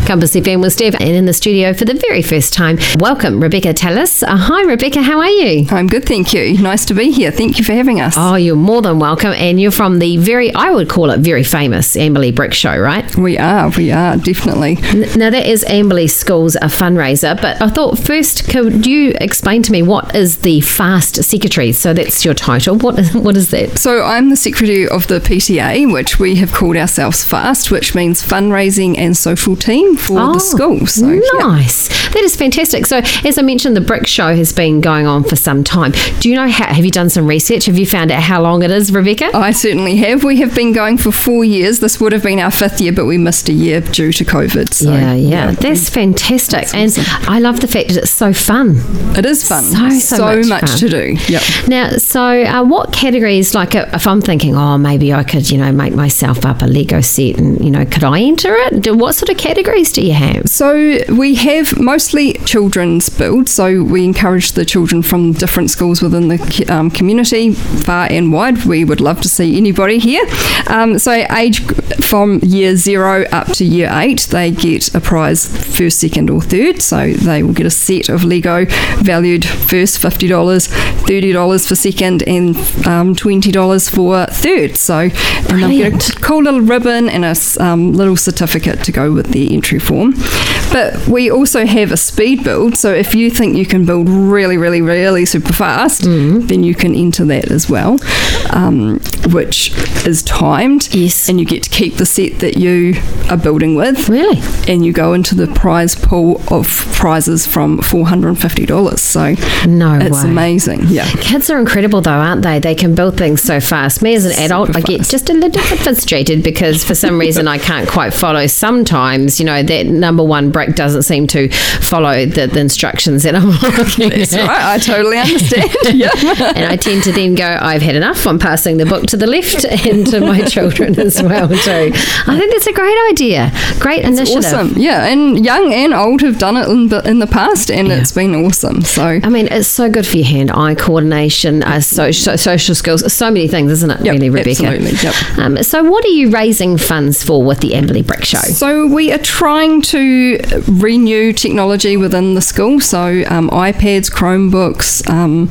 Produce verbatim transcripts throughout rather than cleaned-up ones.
Compass F M with Steph, and in the studio for the very first time, welcome Rebecca Tallis. Uh, hi Rebecca, how are you? I'm good, thank you. Nice to be here. Thank you for having us. Oh, you're more than welcome, and you're from the very, I would call it very famous Amberley Brick Show, right? We are, we are, definitely. Now that is Amberley School's a fundraiser, but I thought first, could you explain to me what is the FAST Secretary? So that's your title. What is, what is that? So I'm the Secretary of the P T A, which we have called ourselves FAST, which means Fundraising and Social Team for oh, the school. So, nice. Yeah. That is fantastic. So as I mentioned, the Brick Show has been going on for some time. Do you know how, have you done some research? Have you found out how long it is, Rebecca? I certainly have. We have been going for four years. This would have been our fifth year, but we missed a year due to COVID. So, yeah, yeah, yeah. That's fantastic. That's awesome. And I love the fact that it's so fun. It is fun. So, so, so much, much fun. to do. Yep. Now, so uh, what categories, like uh, if I'm thinking, oh, maybe I could, you know, make myself up a Lego set and, you know, could I enter it? Do, what sort of categories do you have? So we have mostly children's build. So we encourage the children from different schools within the um, community, far and wide. We would love to see anybody here. Um, so age from year zero up to year eight, they get a prize first, second or third. So they will get a set of Lego valued first fifty dollars, thirty dollars for second and um, twenty dollars for third. So and they'll get a cool little ribbon and a um, little certificate to go with their entry form. But we also have a speed build. So if you think you can build really, really, really super fast, mm. then you can enter that as well, um, which is timed. Yes. And you get to keep the set that you are building with. Really? And you go into the prize pool of prizes from four hundred fifty dollars. So no it's way. Amazing. Yeah. Kids are incredible though, aren't they? They can build things so fast. Me as an adult, I get just a little bit frustrated because for some reason I can't quite follow. Sometimes, you know, that number one brick doesn't seem to follow the, the instructions that I'm looking That's at. right. I totally understand. Yeah. And I tend to then go, I've had enough. I'm passing the book to the left and to my children as well too. I think that's a great idea. Great it's initiative. Awesome. Yeah, and young and old have done it in the, in the past, and yeah. it's been awesome. So I mean, it's so good for your hand-eye coordination, uh, so, so, social skills, so many things, isn't it? Yep, really, Rebecca. Absolutely. Yep. Um, so, what are you raising funds for with the Amberley Brick Show? So we are trying to renew technology within the school. So um, iPads, Chromebooks, um,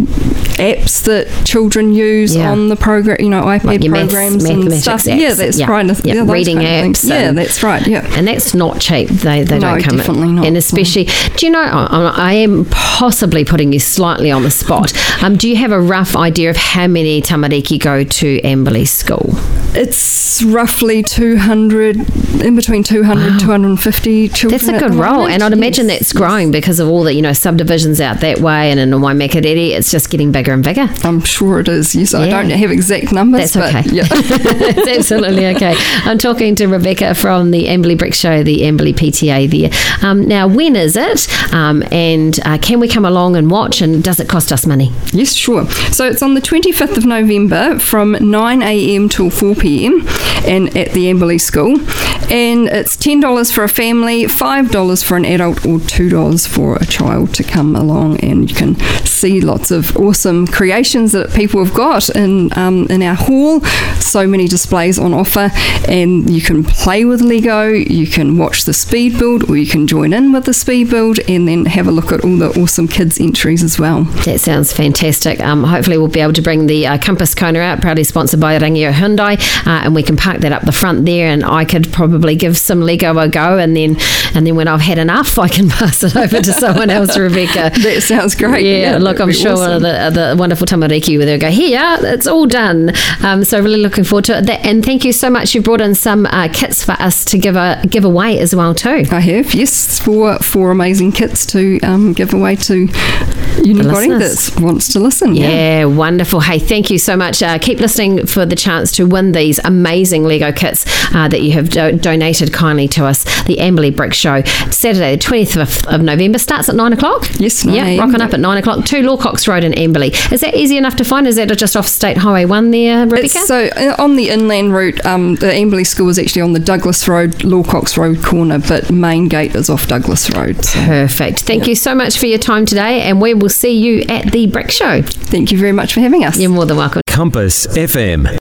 apps that children use yeah. on the program, you know, iPad like programs maths, and stuff. Apps. Yeah, that's yeah. right. Yeah, yeah reading apps. Yeah, that's right. Yeah, and that's not cheap. They they no, don't come definitely in. not. And especially, mm. do you know? I, I am possibly putting you slightly on the spot. Um, do you have a rough idea of how many tamariki go to Amberley School? It's roughly two hundred, in between two hundred, wow. two hundred fifty children. That's a good roll, and I'd imagine yes. that's growing because of all the, you know, subdivisions out that way, and in Waimakiriri, it's just getting bigger and bigger. I'm sure it is. Yes, yeah. I don't have exact numbers. That's okay. But yeah. That's absolutely okay. I'm talking to Rebecca from the Amberley Brick Show, the Amberley P T A there. Um, now, when is it? Um, and uh, can we come along and watch? And does it cost us money? Yes, sure. So it's on the twenty-fifth of November from nine a.m. till four p.m. and at the Amberley School. And it's ten dollars for a family, five dollars for an adult, or two dollars for a child to come along, and you can see lots of awesome creations that people have got in um, in our hall. So many displays on offer, and you can play with Lego, you can watch the speed build, or you can join in with the speed build and then have a look at all the awesome kids entries as well. That sounds fantastic. Um, hopefully we'll be able to bring the uh, Compass Kona out, proudly sponsored by Rangio Hyundai, uh, and we can park that up the front there, and I could probably give some Lego a go, and then and then when I've had enough I can pass it over to someone else, Rebecca. That sounds great. Yeah, yeah, look, I'm sure awesome. the, the wonderful tamariki will go, here, it's all done. Um, so really looking forward to it. That, and thank you so much. You brought in some uh, kits for us to give a give away as well too. I have, yes, four four amazing kits to um, give away to anybody that wants to listen. Yeah, yeah, wonderful. Hey, thank you so much. Uh, keep listening for the chance to win these amazing Lego kits uh, that you have do- donated kindly to us. The Amberley Brick Show, Saturday the twenty-fifth of November, starts at nine o'clock. Yes, yeah, rocking up at nine o'clock. Two Lawcox Road in Amberley. Is that easy enough to find? Is that just off State Highway one there, Rebecca? It's so uh, on the inland route, um, the Amberley School is actually on the Douglas Road, Lawcox Road corner, but main gate is off Douglas Road. So. Perfect. Thank yeah. you so much for your time today, and we will see you at the Brick Show. Thank you very much for having us. You're more than welcome. Compass F M.